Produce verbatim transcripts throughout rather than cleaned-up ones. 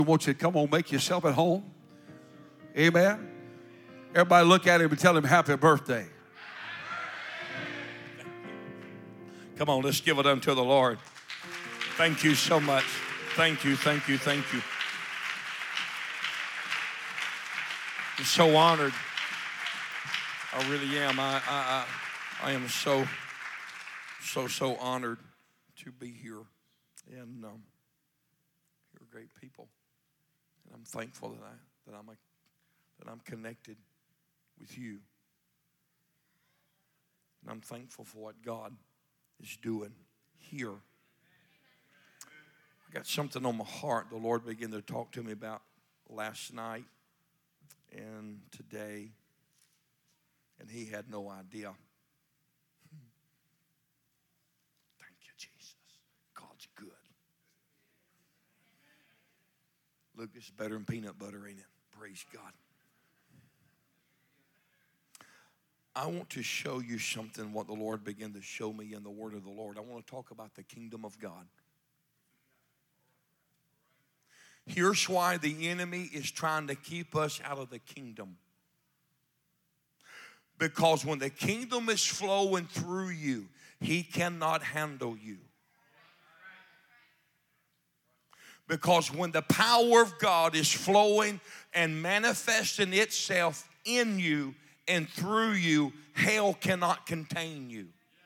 I want you to come on, make yourself at home. Amen. Everybody look at him and tell him happy birthday. Come on, let's give it unto the Lord. Thank you so much. Thank you, thank you, thank you. I'm so honored. I really am. I, I, I, I am so, so, so honored to be here. And um, you're great people. And I'm thankful that, I, that, I'm a, that I'm connected with you. And I'm thankful for what God is doing here. I got something on my heart the Lord began to talk to me about last night and today, and he had no idea. Thank you, Jesus. God's good. Look, it's better than peanut butter, ain't it? Praise God. I want to show you something, what the Lord began to show me in the Word of the Lord. I want to talk about the kingdom of God. Here's why the enemy is trying to keep us out of the kingdom. Because when the kingdom is flowing through you, he cannot handle you. Because when the power of God is flowing and manifesting itself in you and through you, hell cannot contain you.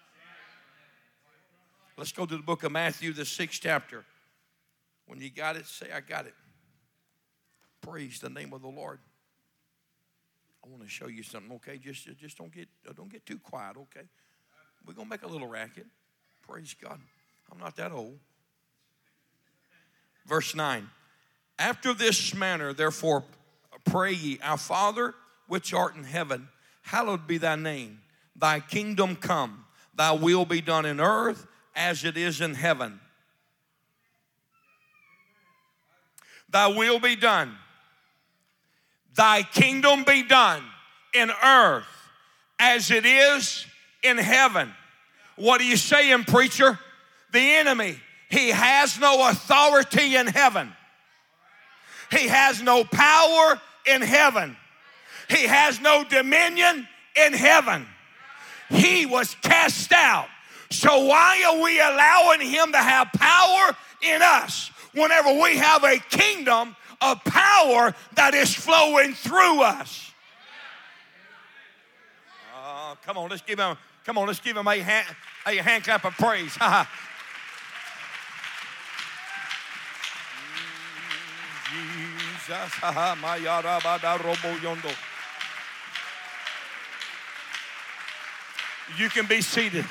Let's go to the book of Matthew, the sixth chapter. When you got it, say, I got it. Praise the name of the Lord. I want to show you something, okay? Just, just don't get, don't get too quiet, okay? We're going to make a little racket. Praise God. I'm not that old. Verse nine. After this manner, therefore, pray ye, our Father, which art in heaven, hallowed be thy name. Thy kingdom come. Thy will be done in earth as it is in heaven. Thy will be done. Thy kingdom be done in earth as it is in heaven. What are you saying, preacher? The enemy, he has no authority in heaven. He has no power in heaven. He has no dominion in heaven. He was cast out. So why are we allowing him to have power in us whenever we have a kingdom of power that is flowing through us? Oh, come on, let's give him, come on, let's give him a hand, a hand clap of praise. Jesus, you can be seated.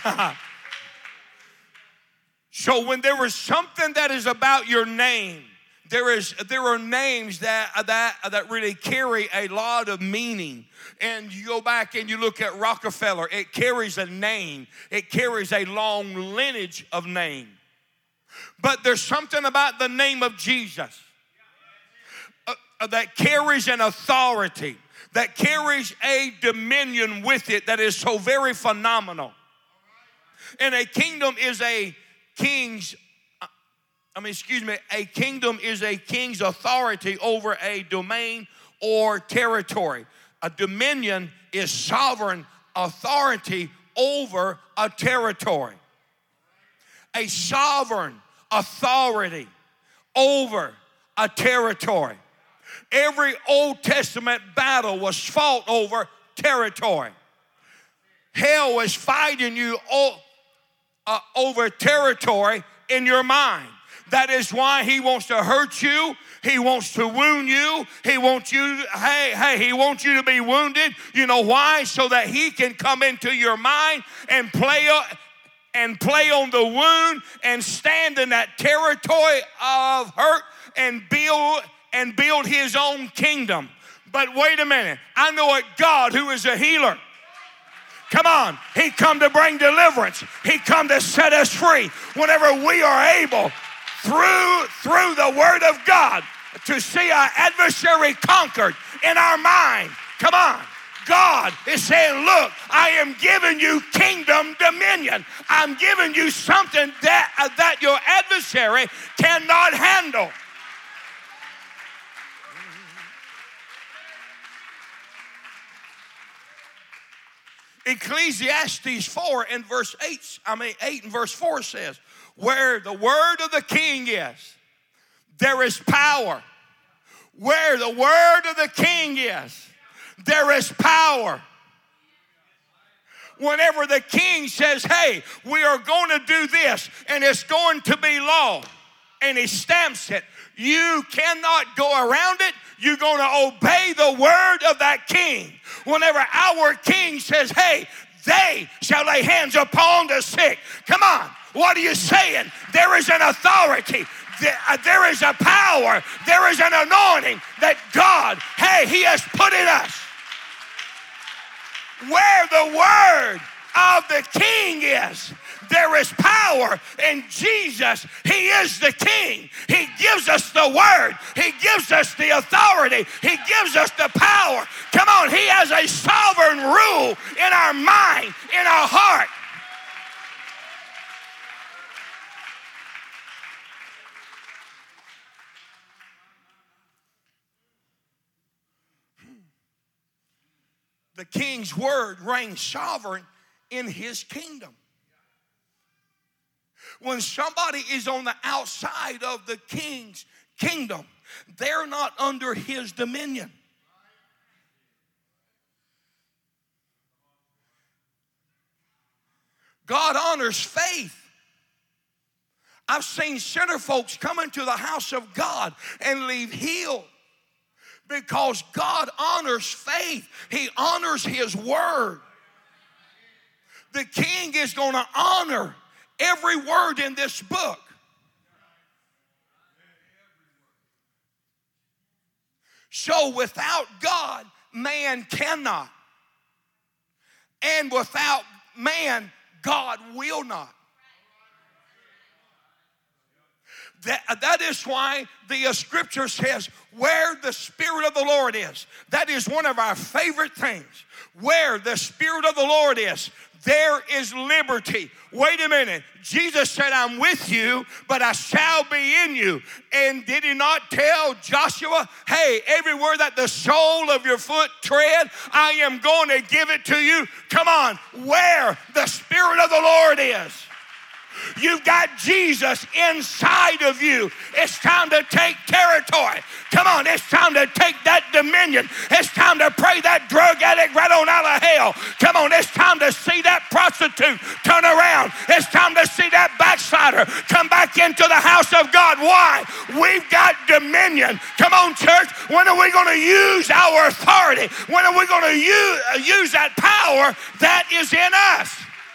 So when there is something that is about your name, there is there are names that that that really carry a lot of meaning. And you go back and you look at Rockefeller, it carries a name. It carries a long lineage of name. But there's something about the name of Jesus uh, uh, that carries an authority, that carries a dominion with it that is so very phenomenal. And a kingdom is a king's, I mean, excuse me, a kingdom is a king's authority over a domain or territory. A dominion is sovereign authority over a territory. A sovereign authority over a territory. Every Old Testament battle was fought over territory. Hell is fighting you all Uh, over territory in your mind. That is why he wants to hurt you. He wants to wound you. He wants you, hey, hey, he wants you to be wounded. You know why? So that he can come into your mind and play and play on the wound and stand in that territory of hurt and build and build his own kingdom. But wait a minute. I know a God who is a healer. Come on, he come to bring deliverance. He come to set us free whenever we are able, through, through the word of God, to see our adversary conquered in our mind. Come on. God is saying, look, I am giving you kingdom dominion. I'm giving you something that, uh, that your adversary cannot handle. Ecclesiastes four and verse eight, I mean eight and verse four says, where the word of the king is, there is power. Where the word of the king is, there is power. Whenever the king says, hey, we are going to do this and it's going to be law, and he stamps it, you cannot go around it. You're going to obey the word of that king. Whenever our king says, hey, they shall lay hands upon the sick. Come on, what are you saying? There is an authority. There is a power. There is an anointing that God, hey, he has put in us. Where the word of the king is, there is power. In Jesus, he is the king. He gives us the word. He gives us the authority. He gives us the power. Come on, he has a sovereign rule in our mind, in our heart. The king's word reigns sovereign in his kingdom. When somebody is on the outside of the king's kingdom, they're not under his dominion. God honors faith. I've seen sinner folks come into the house of God and leave healed. Because God honors faith. He honors his word. The king is going to honor every word in this book. So without God, man cannot. And without man, God will not. That, that is why the uh, scripture says, where the Spirit of the Lord is. That is one of our favorite things. Where the Spirit of the Lord is, there is liberty. Wait a minute. Jesus said, I'm with you, but I shall be in you. And did he not tell Joshua, hey, everywhere that the sole of your foot tread, I am going to give it to you. Come on, where the Spirit of the Lord is. You've got Jesus inside of you. It's time to take territory. Come on, it's time to take that dominion. It's time to pray that drug addict right on out of hell. Come on, it's time to see that prostitute turn around. It's time to see that backslider come back into the house of God. Why? We've got dominion. Come on, church. When are we going to use our authority? When are we going to use, use that power that is in us?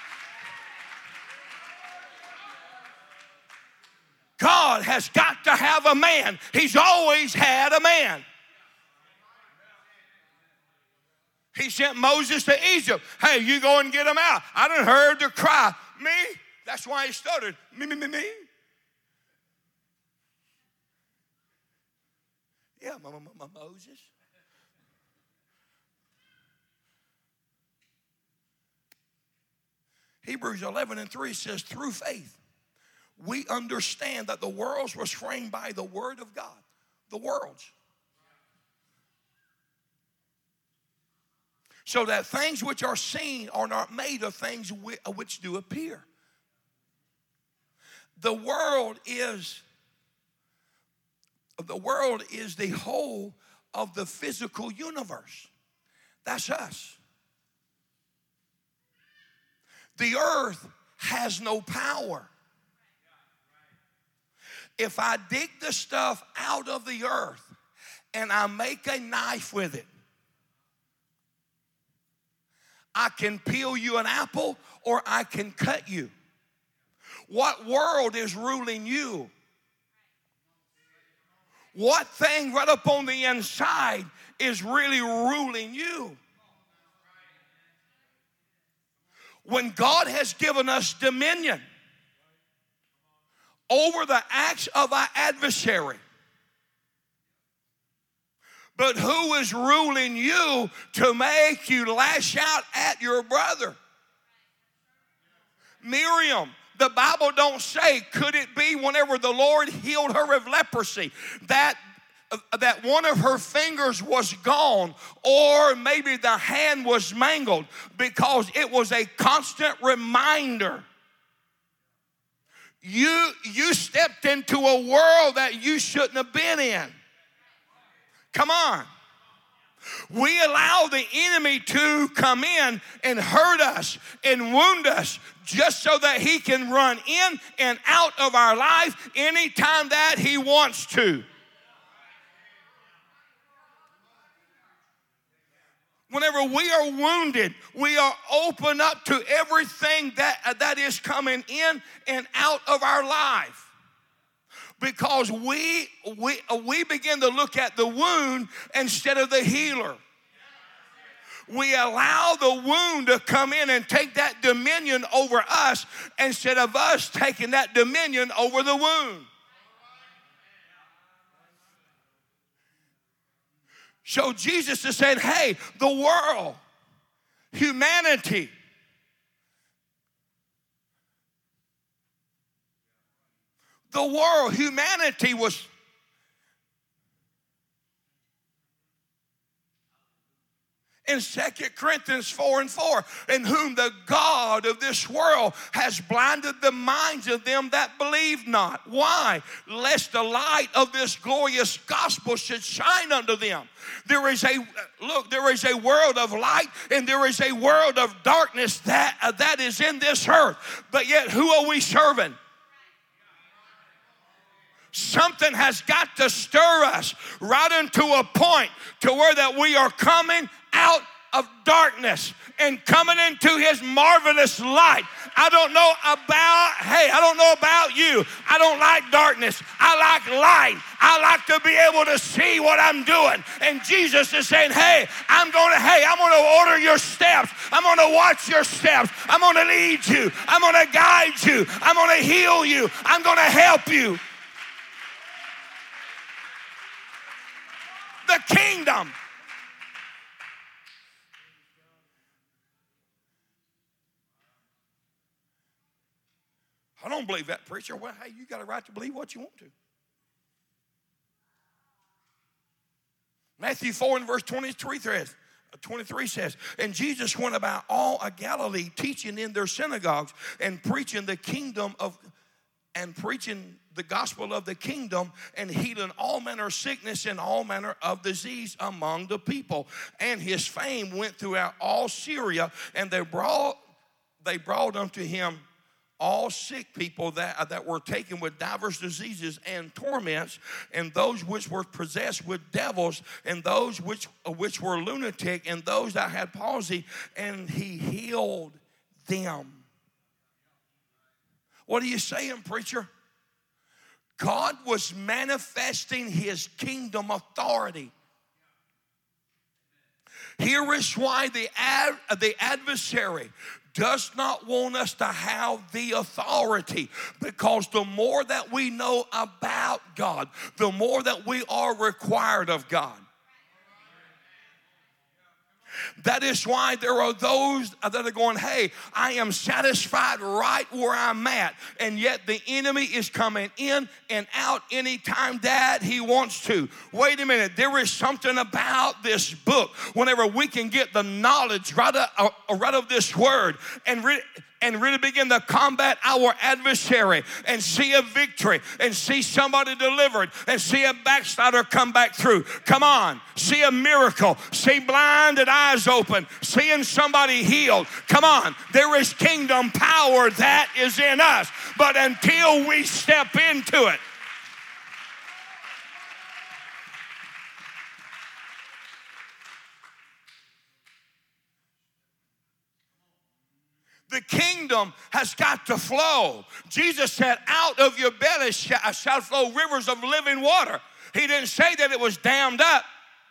God has got to have a man. He's always had a man. He sent Moses to Egypt. Hey, you go and get him out. I done heard the cry. Me? That's why he stuttered. Me, me, me, me. Yeah, my, my, my Moses. Hebrews eleven and three says, through faith, we understand that the worlds was framed by the word of God. The worlds. So that things which are seen are not made of things which do appear. The world is, the world is the whole of the physical universe. That's us. The earth has no power. If I dig the stuff out of the earth and I make a knife with it, I can peel you an apple or I can cut you. What world is ruling you? What thing right up on the inside is really ruling you? When God has given us dominion over the acts of our adversary. But who is ruling you to make you lash out at your brother? Miriam. The Bible don't say, could it be whenever the Lord healed her of leprosy, that that one of her fingers was gone, or maybe the hand was mangled, because it was a constant reminder. You, you stepped into a world that you shouldn't have been in. Come on. We allow the enemy to come in and hurt us and wound us just so that he can run in and out of our life anytime that he wants to. Whenever we are wounded, we are open up to everything that, that is coming in and out of our life. Because we, we, we begin to look at the wound instead of the healer. We allow the wound to come in and take that dominion over us instead of us taking that dominion over the wound. So Jesus is saying, hey, the world, humanity, the world, humanity was in Second Corinthians four and four, in whom the God of this world has blinded the minds of them that believe not. Why? Lest the light of this glorious gospel should shine unto them. There is a, look, there is a world of light and there is a world of darkness that, uh, that is in this earth. But yet, who are we serving? Something has got to stir us right into a point to where that we are coming out of darkness and coming into his marvelous light. I don't know about, hey, I don't know about you. I don't like darkness. I like light. I like to be able to see what I'm doing. And Jesus is saying, hey, I'm going to, hey, I'm going to order your steps. I'm going to watch your steps. I'm going to lead you. I'm going to guide you. I'm going to heal you. I'm going to help you. The kingdom. I don't believe that, preacher. Well, hey, you got a right to believe what you want to. Matthew four and verse twenty-three says, twenty-three says, and Jesus went about all of Galilee, teaching in their synagogues and preaching the kingdom of, and preaching the gospel of the kingdom, and healing all manner of sickness and all manner of disease among the people. And his fame went throughout all Syria, and they brought they brought unto him all sick people that, that were taken with diverse diseases and torments, and those which were possessed with devils, and those which, which were lunatic, and those that had palsy, and he healed them. What are you saying, preacher? God was manifesting his kingdom authority. Here is why the, ad, the adversary does not want us to have the authority, because the more that we know about God, the more that we are required of God. That is why there are those that are going, hey, I am satisfied right where I'm at. And yet the enemy is coming in and out anytime that he wants to. Wait a minute. There is something about this book. Whenever we can get the knowledge right of, uh, right of this word and re- and really begin to combat our adversary and see a victory and see somebody delivered and see a backslider come back through. Come on. See a miracle. See blinded eyes open. Seeing somebody healed. Come on. There is kingdom power that is in us. But until we step into it, the kingdom has got to flow. Jesus said, out of your belly shall, shall flow rivers of living water. He didn't say that it was dammed up.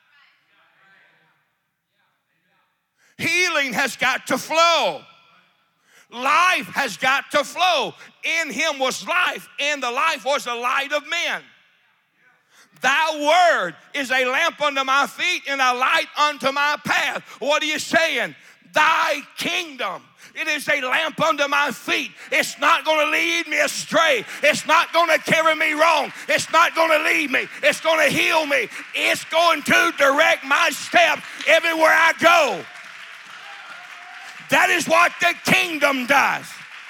Healing has got to flow. Life has got to flow. In him was life, and the life was the light of men. Thy word is a lamp unto my feet and a light unto my path. What are you saying? thy kingdom. It is a lamp unto my feet. It's not going to lead me astray. It's not going to carry me wrong. It's not going to lead me. It's going to heal me. It's going to direct my steps everywhere I go. That is what the kingdom does.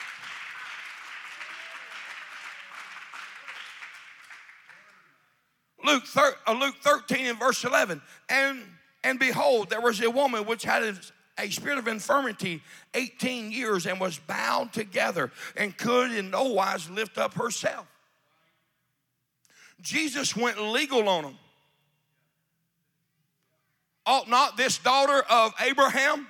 Luke, Luke thirteen and verse eleven. And, and behold, there was a woman which had a, a spirit of infirmity eighteen years and was bound together and could in no wise lift up herself. Jesus went legal on them. Ought not this daughter of Abraham?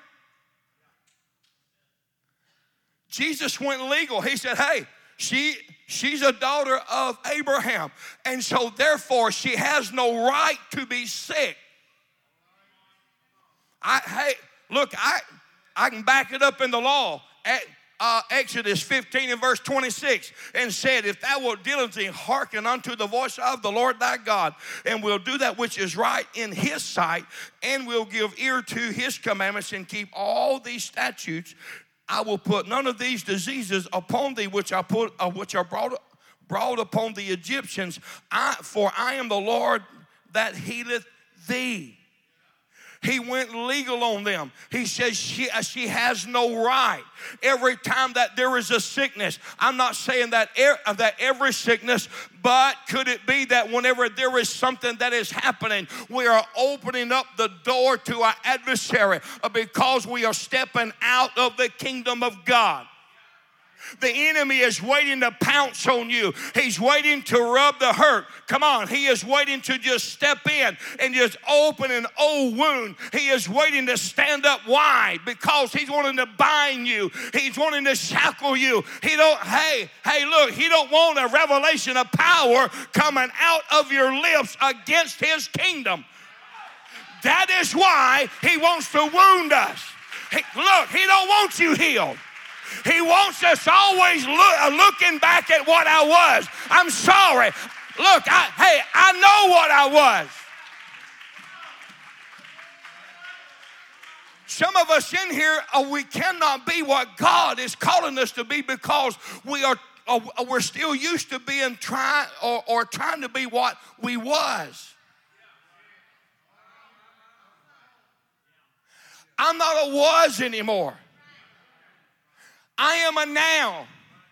Jesus went legal. He said, hey, she... She's a daughter of Abraham. And so therefore she has no right to be sick. I, hey, look, I, I can back it up in the law. At uh, Exodus fifteen and verse twenty-six. And said, if thou wilt diligently hearken unto the voice of the Lord thy God, and will do that which is right in his sight, and will give ear to his commandments, and keep all these statutes, I will put none of these diseases upon thee which I put, uh, which are brought, brought upon the Egyptians. I, for I am the Lord that healeth thee. He went legal on them. He says she, uh, she has no right. Every time that there is a sickness, I'm not saying that, er, uh, that every sickness, but could it be that whenever there is something that is happening, we are opening up the door to our adversary uh, because we are stepping out of the kingdom of God. The enemy is waiting to pounce on you. He's waiting to rub the hurt. Come on, he is waiting to just step in and just open an old wound. He is waiting to stand up. Why? Because he's wanting to bind you. He's wanting to shackle you. He don't, hey, hey, look, he don't want a revelation of power coming out of your lips against his kingdom. That is why he wants to wound us. He, look, he don't want you healed. He wants us always look, looking back at what I was. I'm sorry. Look, I, hey, I know what I was. Some of us in here, uh, we cannot be what God is calling us to be because we are uh, we're still used to being trying or, or trying to be what we was. I'm not a was anymore. I am a now.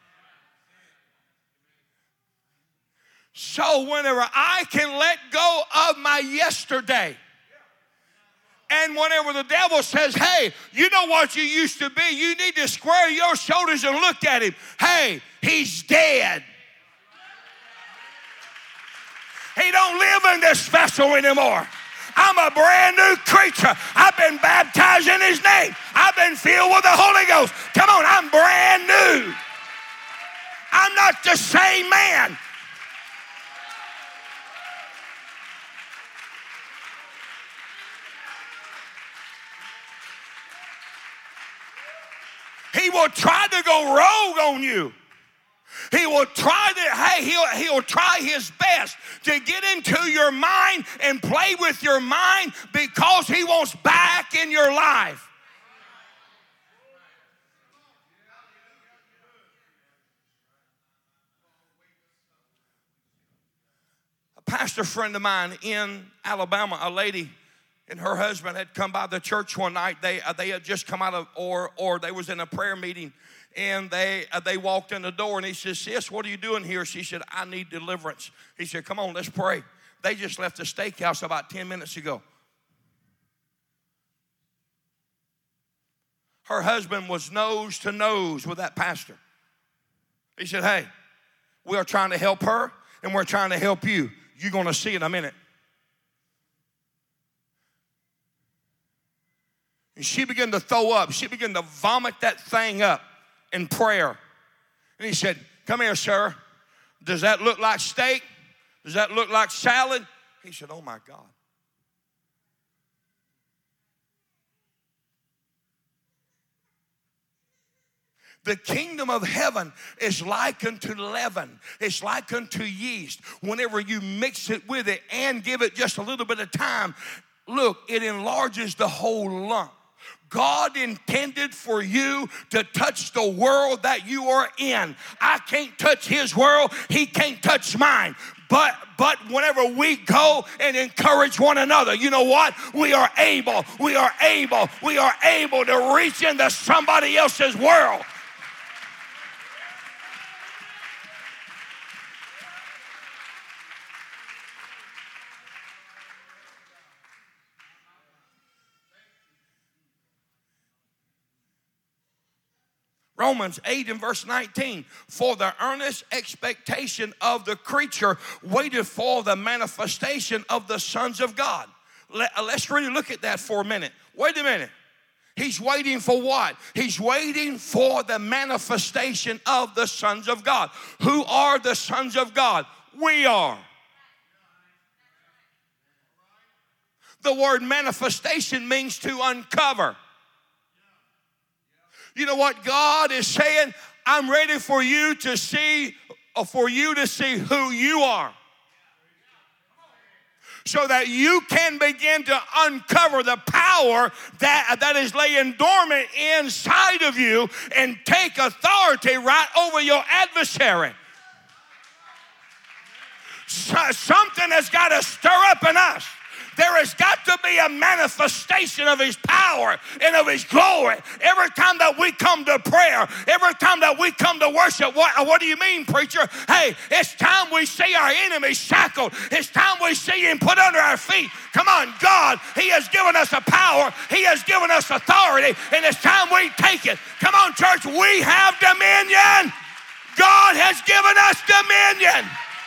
So whenever I can let go of my yesterday, and whenever the devil says, hey, you know what you used to be, you need to square your shoulders and look at him. Hey, he's dead. He don't live in this vessel anymore. I'm a brand new creature. I've been baptized in his name. I've been filled with the Holy Ghost. Come on, I'm brand new. I'm not the same man. He will try to go rogue on you. He will try to, hey, he'll, he'll try his best to get into your mind and play with your mind because he wants back in your life. A pastor friend of mine in Alabama, a lady and her husband had come by the church one night. They, uh, they had just come out of, or, or they was in a prayer meeting. And they uh, they walked in the door, and he said, sis, what are you doing here? She said, I need deliverance. He said, come on, let's pray. They just left the steakhouse about ten minutes ago. Her husband was nose to nose with that pastor. He said, hey, we are trying to help her, and we're trying to help you. You're going to see in a minute. And she began to throw up. She began to vomit that thing up in prayer. And he said, come here, sir. Does that look like steak? Does that look like salad? He said, oh my God. The kingdom of heaven is like unto leaven. It's like unto yeast. Whenever you mix it with it and give it just a little bit of time, look, it enlarges the whole lump. God intended for you to touch the world that you are in. I can't touch his world. He can't touch mine. But but whenever we go and encourage one another, you know what? We are able, we are able, we are able to reach into somebody else's world. Romans eight and verse nineteen, for the earnest expectation of the creature waited for the manifestation of the sons of God. Let, let's really look at that for a minute. Wait a minute. He's waiting for what? He's waiting for the manifestation of the sons of God. Who are the sons of God? We are. The word manifestation means to uncover. You know what God is saying? I'm ready for you to see, for you to see who you are, so that you can begin to uncover the power that, that is laying dormant inside of you and take authority right over your adversary. So, something has got to stir up in us. There has got to be a manifestation of his power and of his glory. Every time that we come to prayer, every time that we come to worship, what, what do you mean, preacher? Hey, it's time we see our enemies shackled. It's time we see him put under our feet. Come on, God, he has given us a power. He has given us authority, and it's time we take it. Come on, church, we have dominion. God has given us dominion.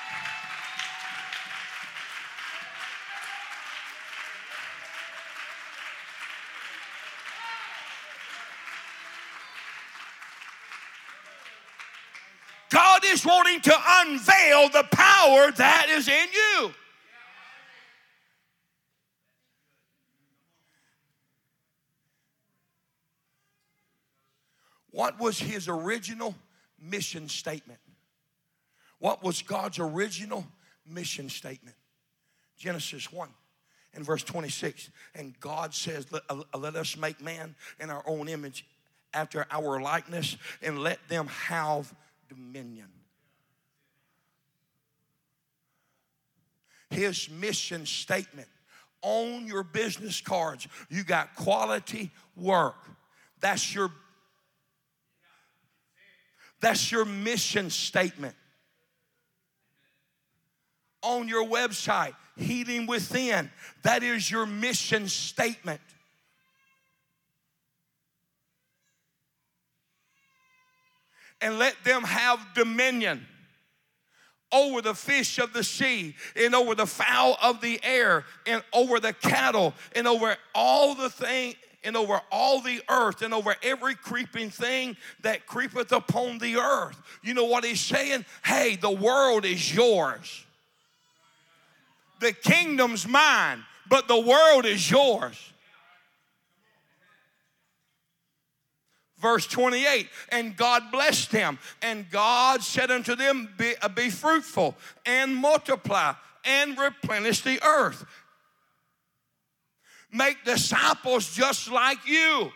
God is wanting to unveil the power that is in you. What was his original mission statement? What was God's original mission statement? Genesis one and verse twenty-six. And God says, let, uh, let us make man in our own image after our likeness, and let them have dominion. His mission statement on your business cards, you got quality work. That's your that's your mission statement. On your website, Healing Within, that is your mission statement. And let them have dominion over the fish of the sea, and over the fowl of the air, and over the cattle, and over all the thing, and over all the earth, and over every creeping thing that creepeth upon the earth. You know what he's saying? Hey, the world is yours. The kingdom's mine, but the world is yours. Verse twenty-eight, and God blessed them, and God said unto them, be, uh, be fruitful, and multiply, and replenish the earth. Make disciples just like you.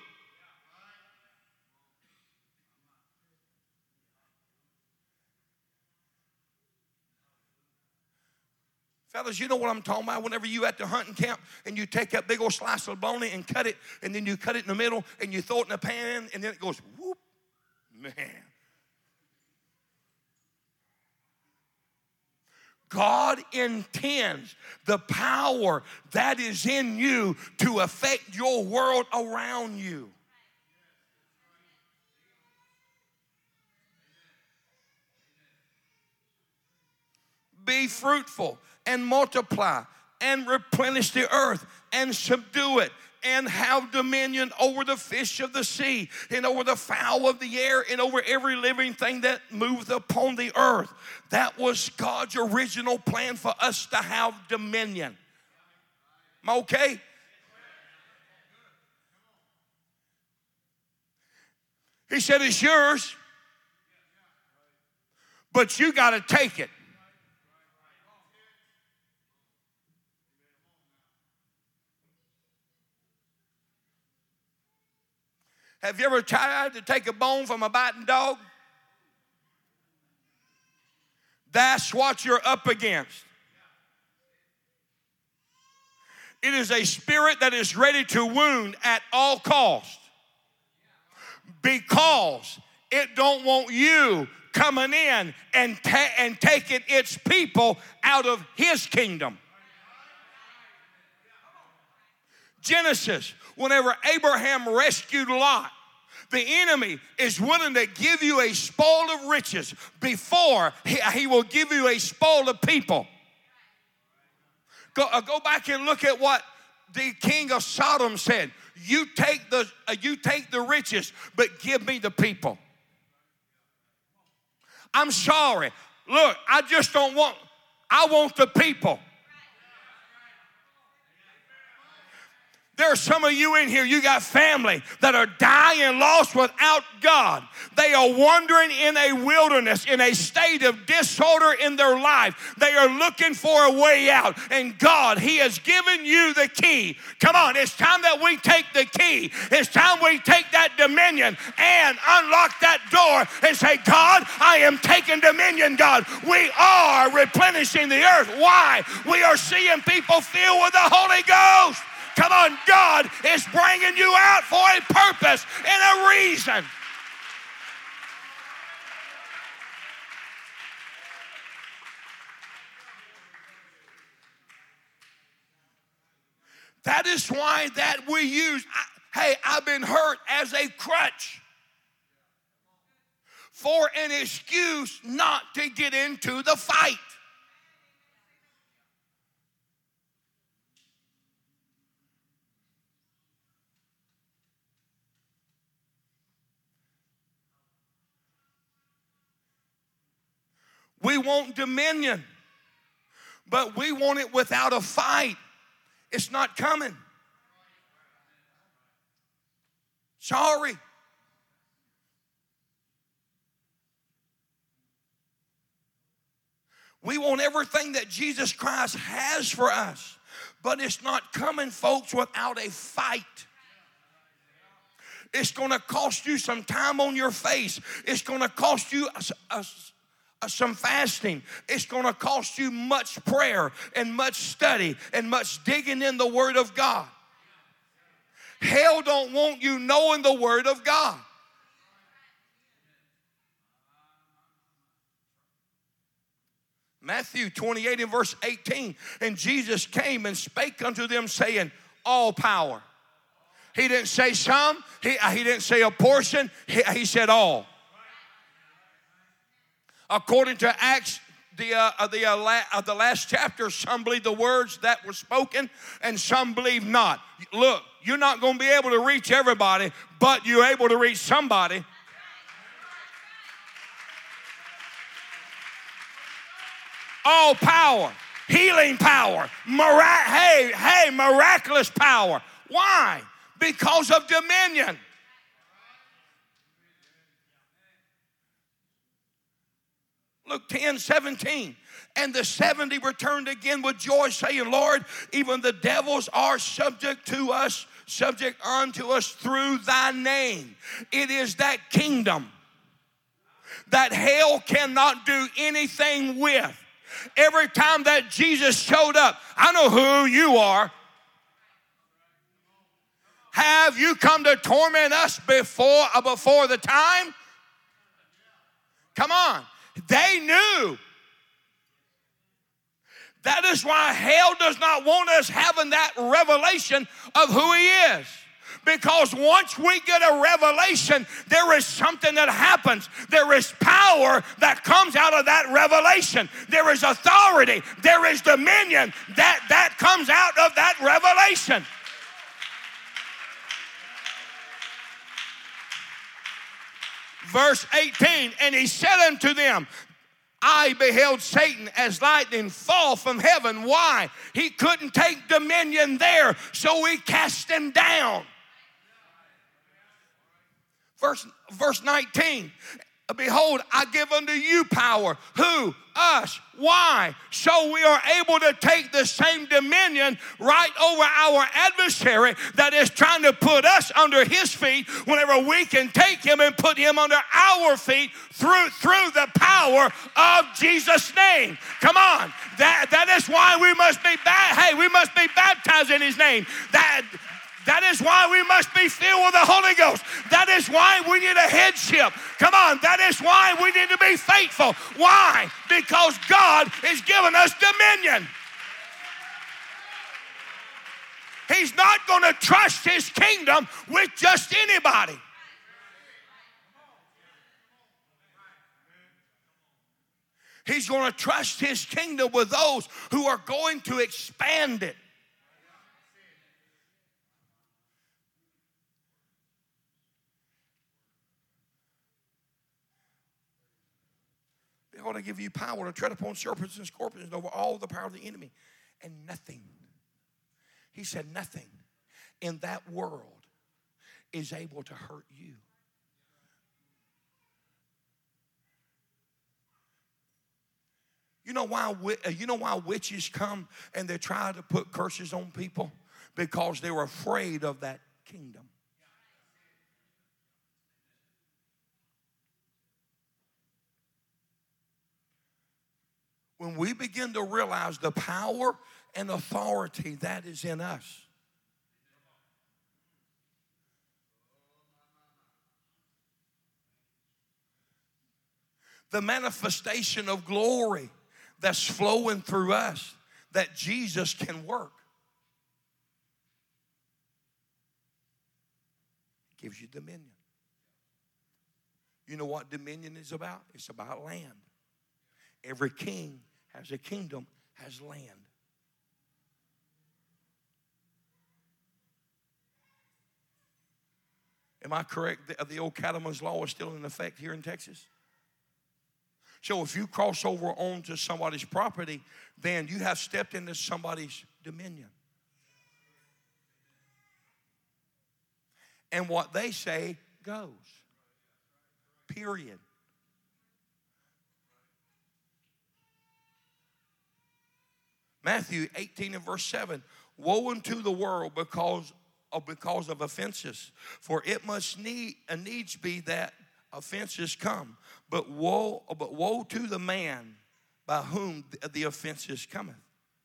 Fellas, you know what I'm talking about? Whenever you at the hunting camp and you take that big old slice of bologna and cut it, and then you cut it in the middle and you throw it in the pan, and then it goes whoop. Man. God intends the power that is in you to affect your world around you. Be fruitful and multiply and replenish the earth and subdue it and have dominion over the fish of the sea and over the fowl of the air and over every living thing that moveth upon the earth. That was God's original plan for us to have dominion. Am I okay? He said it's yours, but you got to take it. Have you ever tried to take a bone from a biting dog? That's what you're up against. It is a spirit that is ready to wound at all costs because it don't want you coming in and, ta- and taking its people out of his kingdom. Genesis, whenever Abraham rescued Lot, the enemy is willing to give you a spoil of riches before he, he will give you a spoil of people. Go, uh, go back and look at what the king of Sodom said. You take the uh, you take the riches, but give me the people. I'm sorry. Look, I just don't want, I want the people. There are some of you in here, you got family that are dying lost without God. They are wandering in a wilderness, in a state of disorder in their life. They are looking for a way out. And God, he has given you the key. Come on, it's time that we take the key. It's time we take that dominion and unlock that door and say, God, I am taking dominion, God. We are replenishing the earth. Why? We are seeing people filled with the Holy Ghost. Come on, God is bringing you out for a purpose and a reason. That is why that we use, I, hey, I've been hurt as a crutch for an excuse not to get into the fight. We want dominion, but we want it without a fight. It's not coming. Sorry. We want everything that Jesus Christ has for us, but it's not coming, folks, without a fight. It's going to cost you some time on your face. It's going to cost you a, a some fasting. It's going to cost you much prayer and much study and much digging in the Word of God. Hell don't want you knowing the Word of God. Matthew twenty-eight and verse eighteen, and Jesus came and spake unto them, saying, all power. He didn't say some, he, he didn't say a portion, he, he said all. According to Acts, the, uh, the, uh, la- uh, the last chapter, some believe the words that were spoken and some believe not. Look, you're not going to be able to reach everybody, but you're able to reach somebody. All power, healing power, mirac- hey, hey, miraculous power. Why? Because of dominion. Luke ten, seventeen. And the seventy returned again with joy, saying, Lord, even the devils are subject to us, subject unto us through thy name. It is that kingdom that hell cannot do anything with. Every time that Jesus showed up, I know who you are. Have you come to torment us before, uh, before the time? Come on. They knew. That is why hell does not want us having that revelation of who he is. Because once we get a revelation, there is something that happens. There is power that comes out of that revelation. There is authority. There is dominion that, that comes out of that revelation. Verse eighteen, and he said unto them, I beheld Satan as lightning fall from heaven. Why? He couldn't take dominion there, so he cast him down. Verse, verse nineteen, Behold, I give unto you power. Who? Us. Why? So we are able to take the same dominion right over our adversary that is trying to put us under his feet, whenever we can take him and put him under our feet through, through the power of Jesus' name. Come on. That, that is why we must be ba- hey, we must be baptized in his name. That That is why we must be filled with the Holy Ghost. That is why we need a headship. Come on, that is why we need to be faithful. Why? Because God is giving us dominion. He's not going to trust his kingdom with just anybody. He's going to trust his kingdom with those who are going to expand it. I want to give you power to tread upon serpents and scorpions and over all the power of the enemy. And nothing, he said, nothing in that world is able to hurt you. You know why, you know why witches come and they try to put curses on people? Because they were afraid of that kingdom. When we begin to realize the power and authority that is in us, the manifestation of glory that's flowing through us, that Jesus can work, gives you dominion. You know what dominion is about? It's about land. Every king has a kingdom, has land. Am I correct? The, the old cattleman's law is still in effect here in Texas. So if you cross over onto somebody's property, then you have stepped into somebody's dominion. And what they say goes. Period. Matthew eighteen and verse seven. Woe unto the world because of, because of offenses. For it must need, uh, needs be that offenses come. But woe, but woe to the man by whom the, the offenses cometh.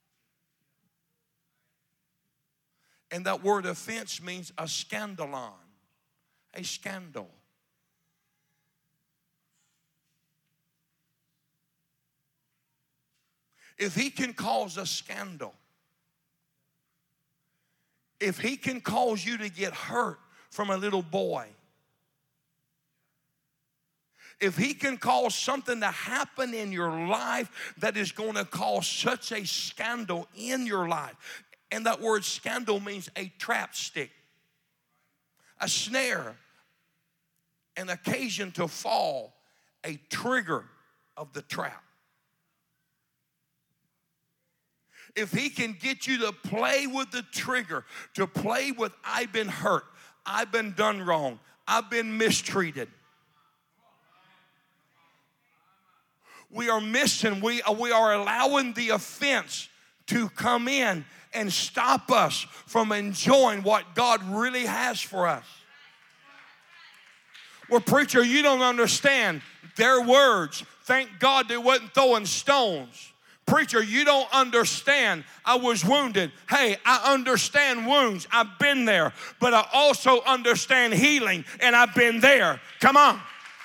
And that word offense means a scandalon. A scandal. If he can cause a scandal, if he can cause you to get hurt from a little boy, if he can cause something to happen in your life that is going to cause such a scandal in your life, and that word scandal means a trap stick, a snare, an occasion to fall, a trigger of the trap. If he can get you to play with the trigger, to play with I've been hurt, I've been done wrong, I've been mistreated. We are missing, we, we are allowing the offense to come in and stop us from enjoying what God really has for us. Well, preacher, you don't understand their words. Thank God they wasn't throwing stones. Preacher, you don't understand. I was wounded. Hey, I understand wounds. I've been there. But I also understand healing, and I've been there. Come on.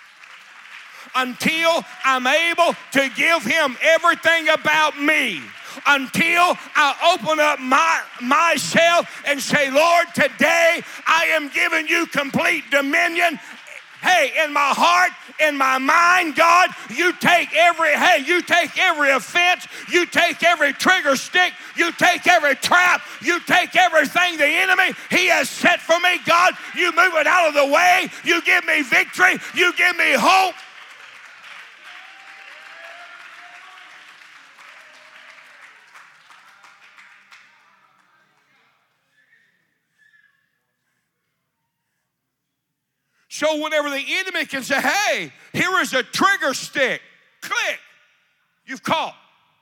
Until I'm able to give him everything about me. Until I open up my myself and say, Lord, today I am giving you complete dominion. Hey, in my heart, in my mind, God, you take every, hey, you take every offense, you take every trigger stick, you take every trap, you take everything the enemy, he has set for me, God, you move it out of the way, you give me victory, you give me hope. So whenever the enemy can say, hey, here is a trigger stick, click, you've caught.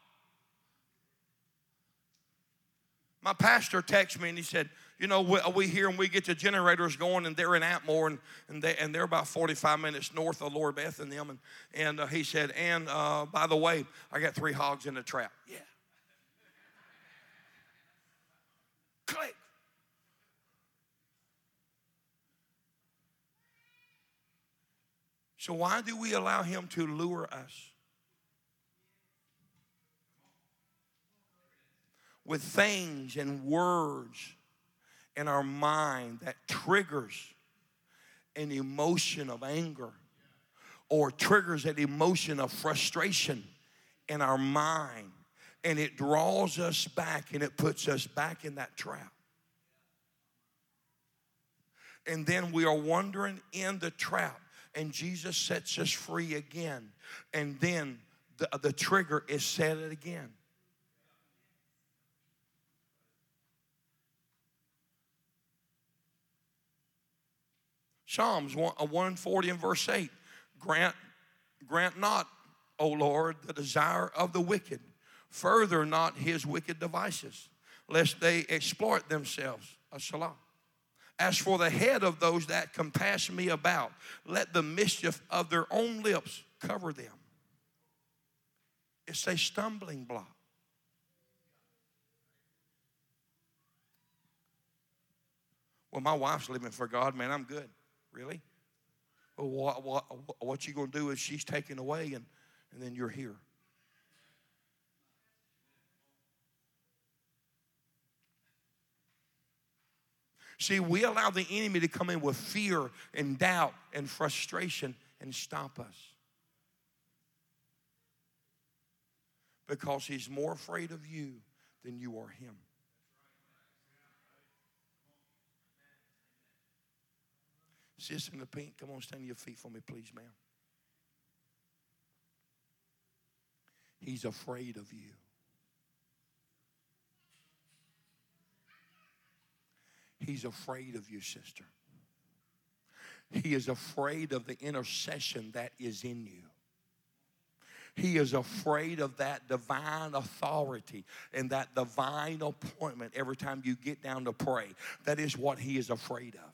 My pastor texted me and he said, you know, we, we hear and we get the generators going, and they're in Atmore, and, and, they, and they're about forty-five minutes north of Lord Beth and them. And, and uh, he said, and uh, by the way, I got three hogs in the trap. Yeah. Click. So why do we allow him to lure us with things and words in our mind that triggers an emotion of anger or triggers an emotion of frustration in our mind, and it draws us back and it puts us back in that trap? And then we are wandering in the trap, and Jesus sets us free again, and then the, the trigger is set it again. Psalms one forty and verse eight, grant, grant not, O Lord, the desire of the wicked. Further not his wicked devices, lest they exploit themselves. As-salah. As for the head of those that compass me about, let the mischief of their own lips cover them. It's a stumbling block. Well, my wife's living for God, man, I'm good. Really? Well, what, what, what you going to do is she's taken away, and, and then you're here. See, we allow the enemy to come in with fear and doubt and frustration and stop us. Because he's more afraid of you than you are him. Sister in the pink, come on, stand to your feet for me, please, ma'am. He's afraid of you. He's afraid of you, sister. He is afraid of the intercession that is in you. He is afraid of that divine authority and that divine appointment every time you get down to pray. That is what he is afraid of.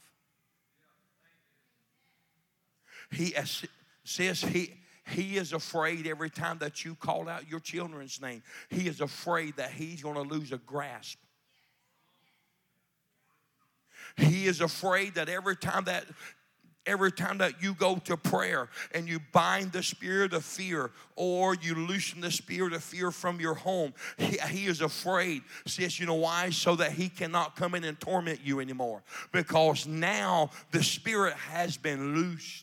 He says he, he is afraid every time that you call out your children's name. He is afraid that he's going to lose a grasp. He is afraid that every time that every time that you go to prayer and you bind the spirit of fear or you loosen the spirit of fear from your home, he, he is afraid. Says, you know why? So that he cannot come in and torment you anymore. Because now the spirit has been loosed.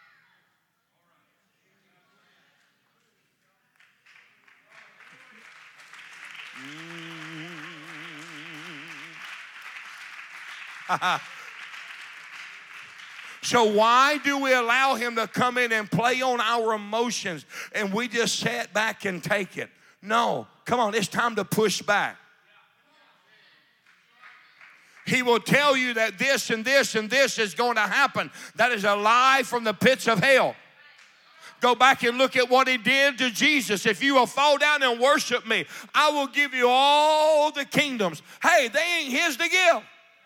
So why do we allow him to come in and play on our emotions and we just sit back and take it? No, come on, it's time to push back. He will tell you that this and this and this is going to happen. That is a lie from the pits of hell. Go back and look at what he did to Jesus. If you will fall down and worship me, I will give you all the kingdoms. Hey, they ain't his to give.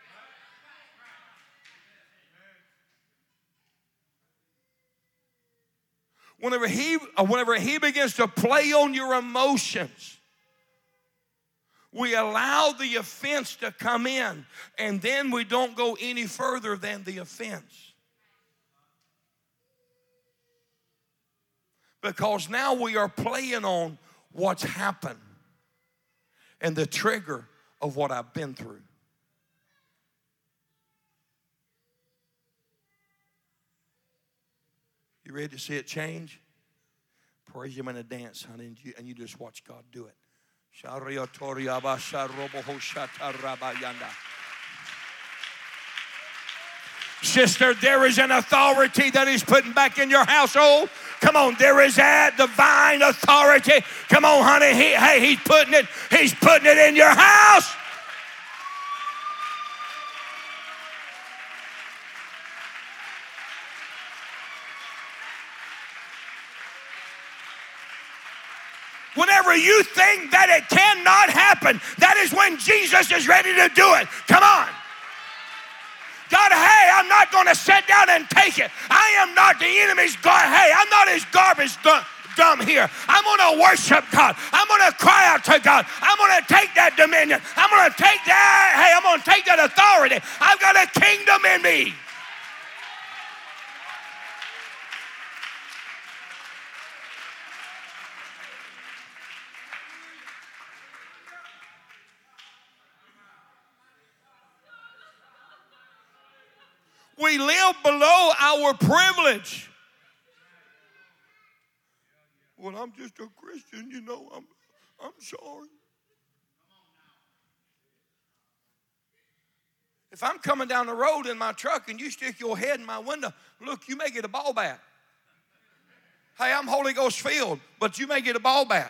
Whenever he, whenever he begins to play on your emotions, we allow the offense to come in, and then we don't go any further than the offense. Because now we are playing on what's happened and the trigger of what I've been through. You ready to see it change? Praise him in a dance, honey, and you, and you just watch God do it. Sister, there is an authority that he's putting back in your household. Come on, there is that divine authority. Come on, honey. He, hey, he's putting it, he's putting it in your house. Whenever you think that it cannot happen, that is when Jesus is ready to do it. Come on. God, hey, I'm not going to sit down and take it. I am not the enemy's God. Hey, I'm not his garbage dump. Dumb here. I'm going to worship God. I'm going to cry out to God. I'm going to take that dominion. I'm going to take that. Hey, I'm going to take that authority. I've got a kingdom in me. We live below our privilege. Well, I'm just a Christian, you know, I'm, I'm sorry. If I'm coming down the road in my truck and you stick your head in my window, look, you may get a ball bat. Hey, I'm Holy Ghost filled, but you may get a ball bat.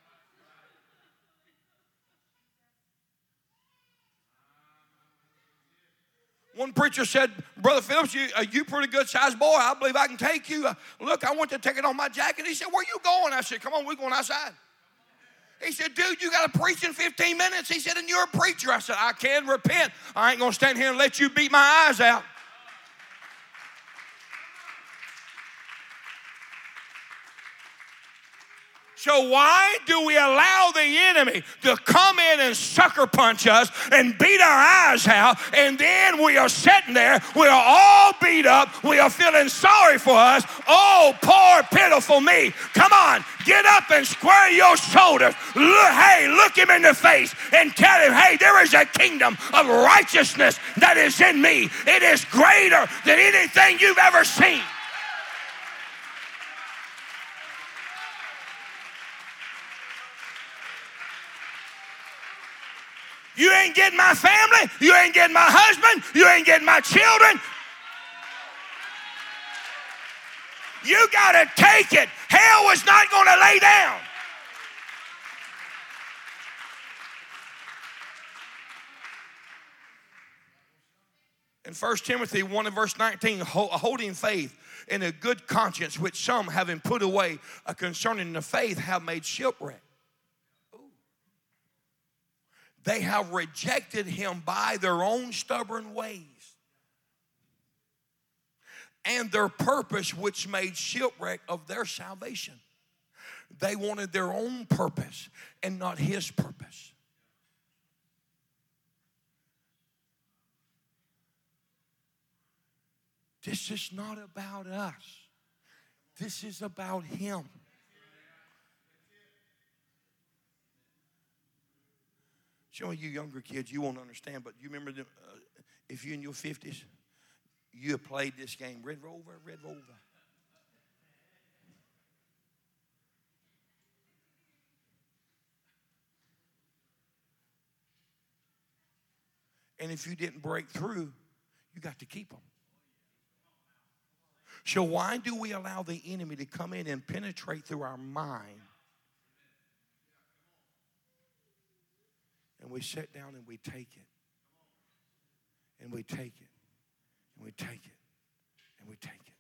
One preacher said, Brother Phillips, you, uh, you pretty good sized boy. I believe I can take you. Uh, look, I want to take it on my jacket. He said, where you going? I said, come on, we're going outside. He said, dude, you got to preach in fifteen minutes. He said, and you're a preacher. I said, I can repent. I ain't going to stand here and let you beat my eyes out. So why do we allow the enemy to come in and sucker punch us and beat our eyes out, and then we are sitting there, we are all beat up, we are feeling sorry for us. Oh, poor, pitiful me. Come on, get up and square your shoulders. Look, hey, look him in the face and tell him, hey, there is a kingdom of righteousness that is in me. It is greater than anything you've ever seen. You ain't getting my family. You ain't getting my husband. You ain't getting my children. You got to take it. Hell was not going to lay down. In First Timothy one and verse nineteen, holding faith in a good conscience, which some, having put away concerning the faith, have made shipwreck. They have rejected him by their own stubborn ways and their purpose, which made shipwreck of their salvation. They wanted their own purpose and not his purpose. This is not about us. This is about him. Some of you younger kids, you won't understand, but you remember the, uh, if you're in your fifties, you have played this game, Red Rover, Red Rover. And if you didn't break through, you got to keep them. So why do we allow the enemy to come in and penetrate through our mind? And we sit down and we take it. And we take it. And we take it. And we take it.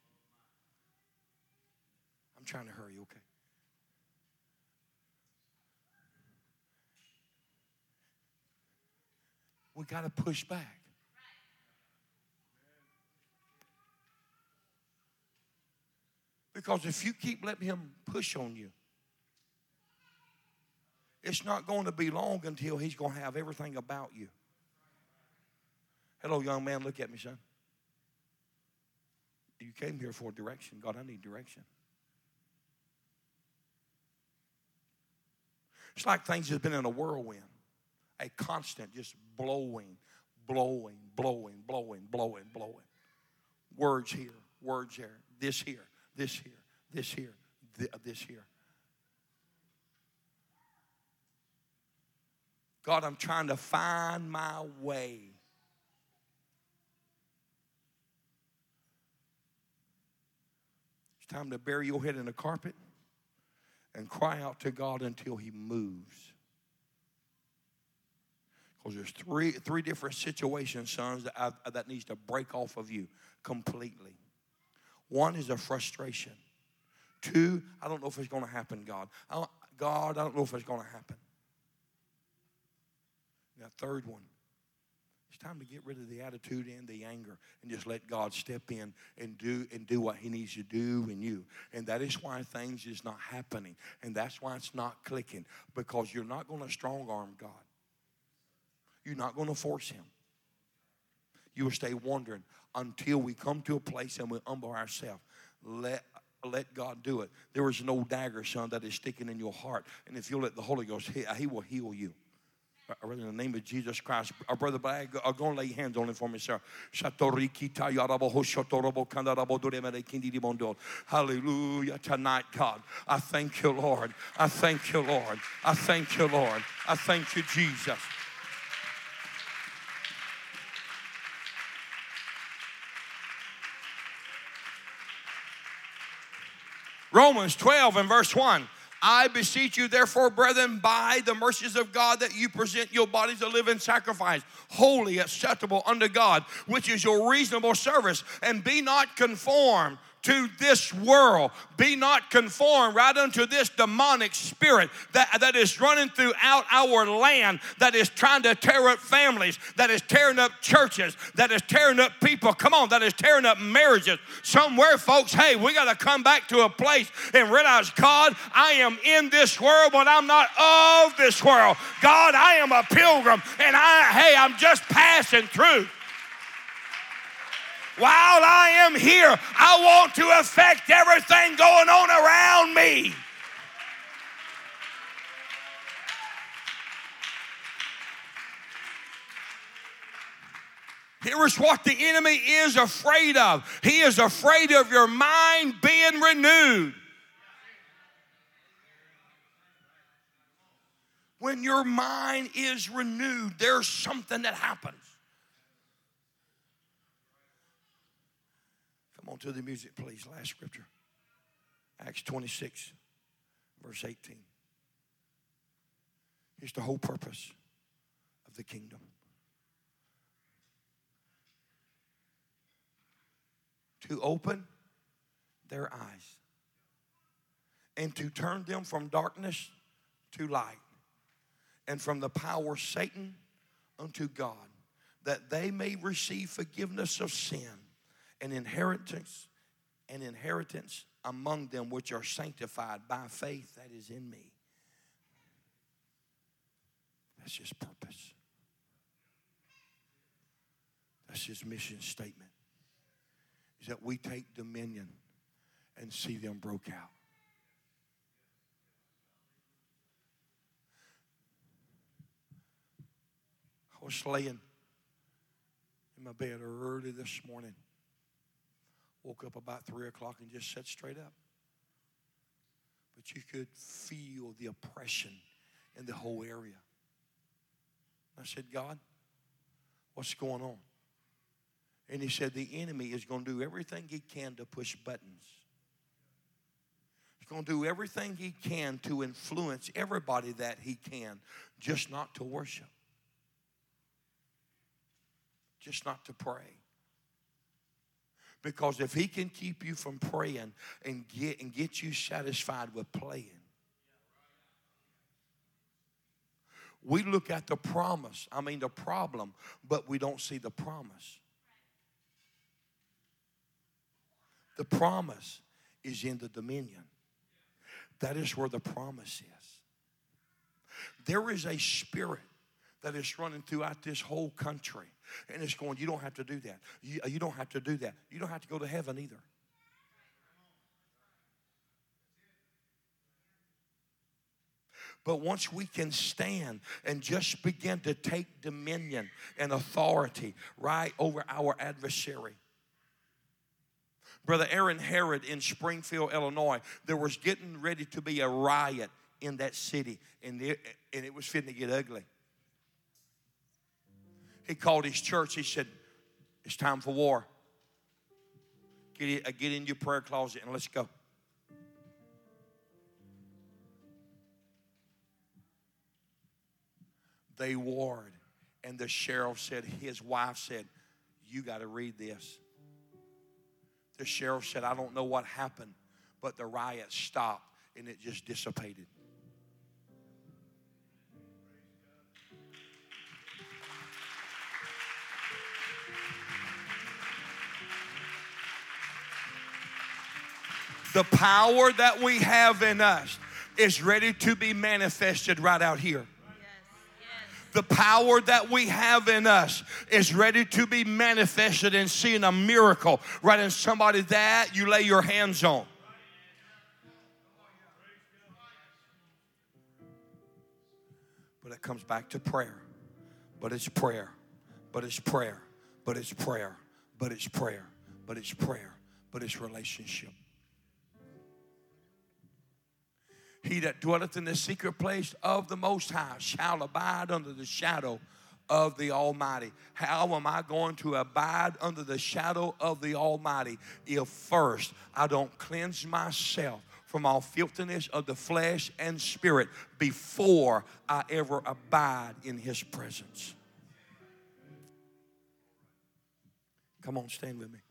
I'm trying to hurry, okay? We got to push back. Because if you keep letting him push on you, it's not going to be long until he's going to have everything about you. Hello, young man, look at me, son. You came here for direction. God, I need direction. It's like things have been in a whirlwind, a constant just blowing, blowing, blowing, blowing, blowing, blowing. Words here, words there, this here, this here, this here, this here. God, I'm trying to find my way. It's time to bury your head in the carpet and cry out to God until he moves. Because there's three, three different situations, sons, that, I, that needs to break off of you completely. One is a frustration. Two, I don't know if it's going to happen, God. I, God, I don't know if it's going to happen. Now, third one. It's time to get rid of the attitude and the anger and just let God step in and do and do what he needs to do in you. And that is why things is not happening. And that's why it's not clicking. Because you're not going to strong-arm God. You're not going to force him. You will stay wondering until we come to a place and we humble ourselves. Let, let God do it. There is no dagger, son, that is sticking in your heart. And if you let the Holy Ghost, he, he will heal you. In the name of Jesus Christ. Our brother Bragg, go, go and lay hands on him for me, sir. Hallelujah. Tonight, God, I thank you, Lord. I thank you, Lord. I thank you, Lord. I thank you, Jesus. Romans twelve and verse one. I beseech you, therefore, brethren, by the mercies of God, that you present your bodies a living sacrifice, holy, acceptable unto God, which is your reasonable service. And be not conformed to this world. Be not conformed right unto this demonic spirit that, that is running throughout our land, that is trying to tear up families, that is tearing up churches, that is tearing up people. Come on, that is tearing up marriages. Somewhere, folks, hey, we got to come back to a place and realize, God, I am in this world, but I'm not of this world. God, I am a pilgrim, and I, hey, I'm just passing through. While I am here, I want to affect everything going on around me. Here is what the enemy is afraid of. He is afraid of your mind being renewed. When your mind is renewed, there's something that happens. Come on to the music, please. Last scripture. Acts twenty-six, verse eighteen. Here's the whole purpose of the kingdom. To open their eyes and to turn them from darkness to light and from the power of Satan unto God, that they may receive forgiveness of sin and inheritance and inheritance among them which are sanctified by faith that is in me. That's his purpose. That's his mission statement. Is that we take dominion and see them broke out. I was laying in my bed early this morning. Woke up about three o'clock and just sat straight up. But you could feel the oppression in the whole area. I said, God, what's going on? And he said, the enemy is going to do everything he can to push buttons. He's going to do everything he can to influence everybody that he can, just not to worship. Just not to pray. Because if he can keep you from praying and get, and get you satisfied with playing, we look at the promise, I mean the problem, but we don't see the promise. The promise is in the dominion. That is where the promise is. There is a spirit that is running throughout this whole country. And it's going, you don't have to do that. You, you don't have to do that. You don't have to go to heaven either. But once we can stand and just begin to take dominion and authority right over our adversary. Brother Aaron Herod in Springfield, Illinois, there was getting ready to be a riot in that city. And it, and it was fitting to get ugly. He called his church. He said, it's time for war. Get, get in your prayer closet and let's go. They warred. And the sheriff said, his wife said, you got to read this. The sheriff said, I don't know what happened, but the riot stopped and it just dissipated. The power that we have in us is ready to be manifested right out here. The power that we have in us is ready to be manifested and seeing a miracle right in somebody that you lay your hands on. But it comes back to prayer. But it's prayer. But it's prayer. But it's prayer. But it's prayer. But it's prayer. But it's relationship. He that dwelleth in the secret place of the Most High shall abide under the shadow of the Almighty. How am I going to abide under the shadow of the Almighty if first I don't cleanse myself from all filthiness of the flesh and spirit before I ever abide in His presence? Come on, stand with me.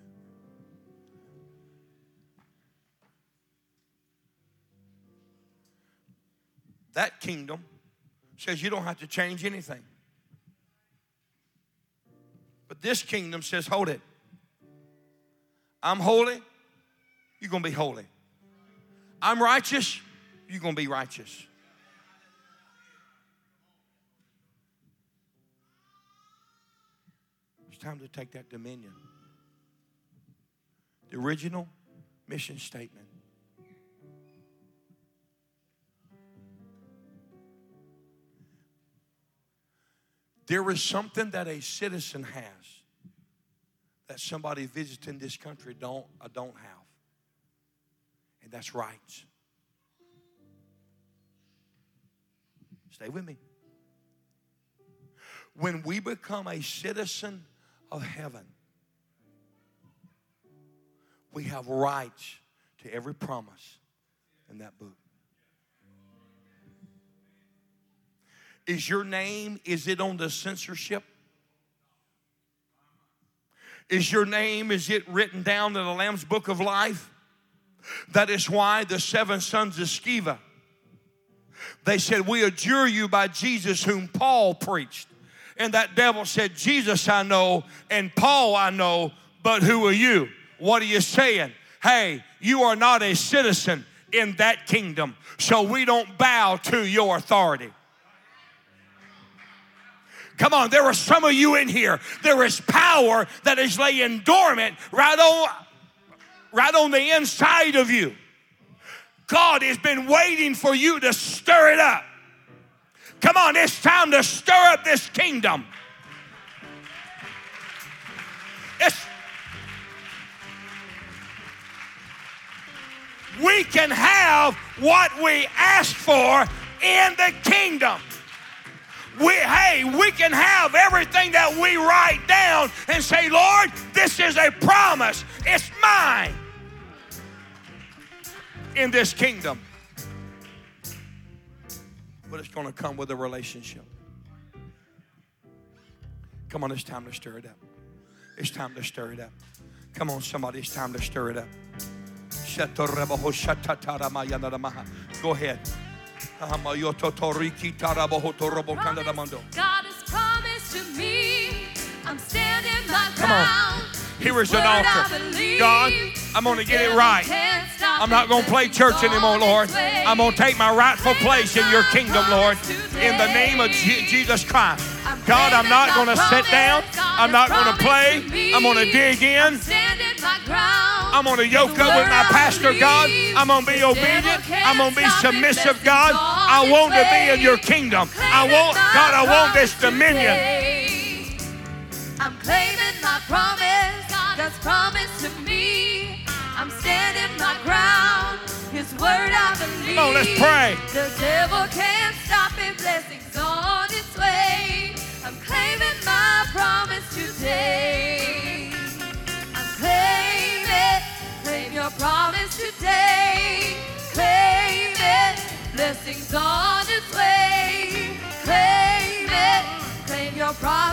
That kingdom says you don't have to change anything. But this kingdom says, hold it. I'm holy, you're going to be holy. I'm righteous, you're going to be righteous. It's time to take that dominion. The original mission statement. There is something that a citizen has that somebody visiting this country don't, uh, don't have. And that's rights. Stay with me. When we become a citizen of heaven, we have rights to every promise in that book. Is your name, is it on the censorship? Is your name, is it written down in the Lamb's Book of Life? That is why the seven sons of Sceva, they said, we adjure you by Jesus whom Paul preached. And that devil said, Jesus I know and Paul I know, but who are you? What are you saying? Hey, you are not a citizen in that kingdom, so we don't bow to your authority. Come on, there are some of you in here. There is power that is laying dormant right on, right on the inside of you. God has been waiting for you to stir it up. Come on, it's time to stir up this kingdom. It's, we can have what we ask for in the kingdom. We, hey, we can have everything that we write down and say, Lord, this is a promise. It's mine in this kingdom. But it's going to come with a relationship. Come on, it's time to stir it up. It's time to stir it up. Come on, somebody, it's time to stir it up. Go ahead. God has promised to me, I'm standing my ground. Come on. Here is an altar. God, I'm going to get it right. I'm not going to play church anymore, Lord. I'm going to take my rightful place in your kingdom, Lord, in the name of Je- Jesus Christ. God, I'm not going to sit down. I'm not going to play. I'm going to dig in. I'm going to yoke up with my pastor, God. I'm going to be obedient. I'm going to be submissive, God. I want to be in your kingdom. I want, God, I want this dominion. I'm claiming my promise, God's promise to me. I'm standing my ground, His word I believe. Come on, let's pray. The devil can't stop it, blessings on its way. I'm claiming my promise today. I'm claiming, claim your promise today. Claim it, blessings on its way. Claim it, claim your promise.